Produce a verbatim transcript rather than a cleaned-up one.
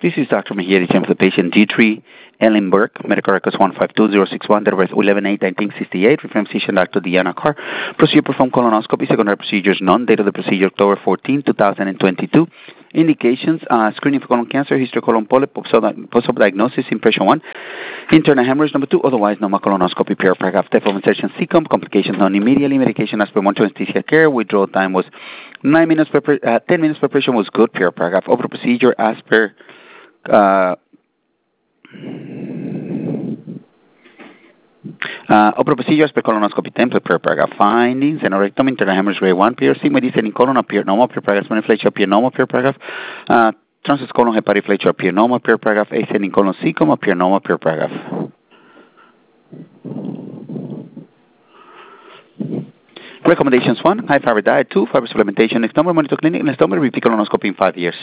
This is Doctor Mejia, the the patient D three, Ellen Burke, medical records one five two zero six one, date of birth eleven eight nineteen sixty-eight, reference physician Doctor Diana Carr. Procedure performed colonoscopy, secondary procedures none, date of the procedure October fourteenth, two thousand twenty-two. Indications, uh, screening for colon cancer, history of colon polyp, post-op diagnosis, impression one, internal hemorrhage number two, otherwise normal colonoscopy, period, paragraph, type of insertion, C C O M, complications known immediately, medication as per monitoring anesthesia care, withdrawal time was nine minutes per, uh, ten minutes per patient was good, period, paragraph, over procedure as per, uh, Uh, upper procedures per colonoscopy template per paragraph findings, anorectomy, internal hemorrhage grade one, P R C, medicine in colon appear normal per paragraph, maniflature appear normal per paragraph, uh, transverse colon hepatoflexure appear normal per paragraph, ascending colon C C O M appear normal per paragraph. Recommendations one, high fiber diet, two, fiber supplementation, next number, monitor clinic, next number, repeat colonoscopy in five years.